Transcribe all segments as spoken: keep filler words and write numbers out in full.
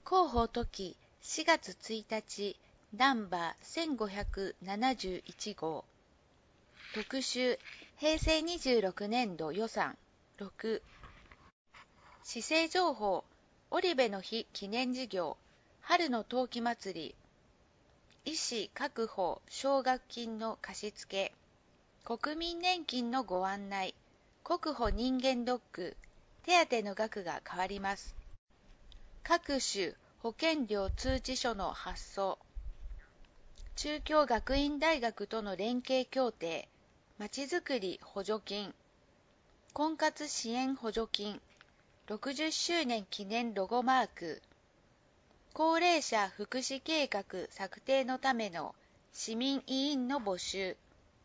広報時しがつついたちナンバーせんごひゃくななじゅういち号特集平成にじゅうろくねんど予算ろく市政情報織部の日記念事業春の陶器祭り医師確保奨学金の貸付国民年金のご案内国保人間ドック手当の額が変わります各種保険料通知書の発送中京学院大学との連携協定まちづくり補助金婚活支援補助金ろくじゅっしゅうねん記念ロゴマーク高齢者福祉計画策定のための市民委員の募集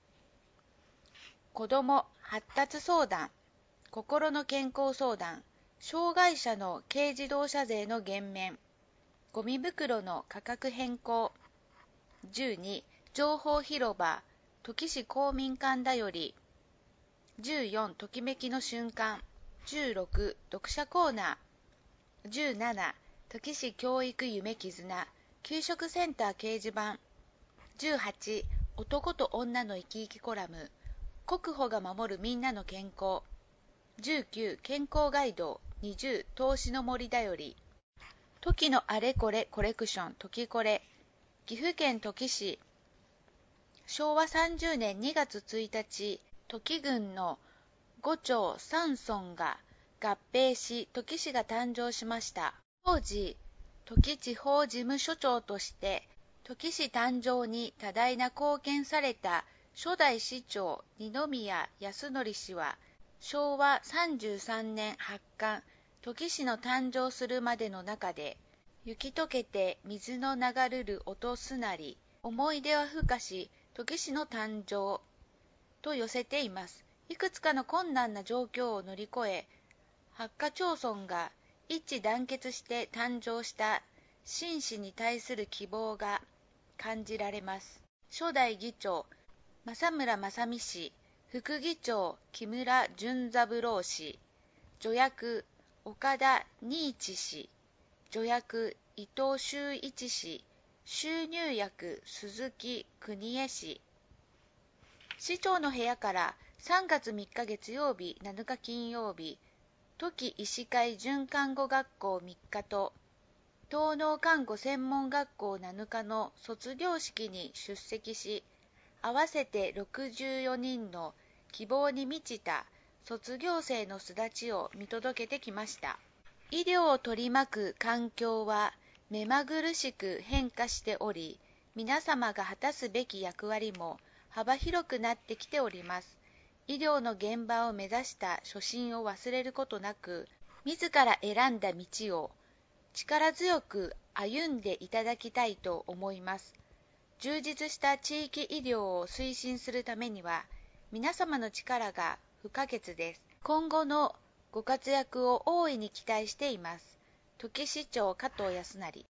子ども発達相談心の健康相談障害者の軽自動車税の減免ゴミ袋の価格変更じゅうに情報広場土岐市公民館だよりじゅうよんときめきの瞬間じゅうろく読者コーナーじゅうなな土岐市教育夢絆給食センター掲示板じゅうはち男と女の生き生きコラム国保が守るみんなの健康じゅうきゅう健康ガイドにじゅう投資の森だよりトキのあれこれコレクショントキコレ岐阜県土岐市しょうわさんじゅうねんにがつついたち土岐郡のご町さん村が合併し土岐市が誕生しました当時土岐地方事務所長として土岐市誕生に多大な貢献された初代市長二宮康則氏はしょうわさんじゅうさんねん発刊土岐市の誕生するまでの中で雪解けて水の流るる音すなり思い出はふかし土岐市の誕生と寄せていますいくつかの困難な状況を乗り越え八ヶ町村が一致団結して誕生した新市に対する希望が感じられます初代議長正村正美氏副議長木村淳三郎氏助役岡田新一氏助役伊藤修一氏収入役鈴木邦恵氏市長の部屋からさんがつみっか月曜日なのか金曜日土岐医師会准看護学校みっかと東農看護専門学校なのかの卒業式に出席し合わせてろくじゅうよにんの希望に満ちた卒業生の巣立ちを見届けてきました医療を取り巻く環境は目まぐるしく変化しており皆様が果たすべき役割も幅広くなってきております医療の現場を目指した初心を忘れることなく自ら選んだ道を力強く歩んでいただきたいと思います充実した地域医療を推進するためには皆様の力が不可欠です今後のご活躍を大いに期待しています土岐市長加藤康成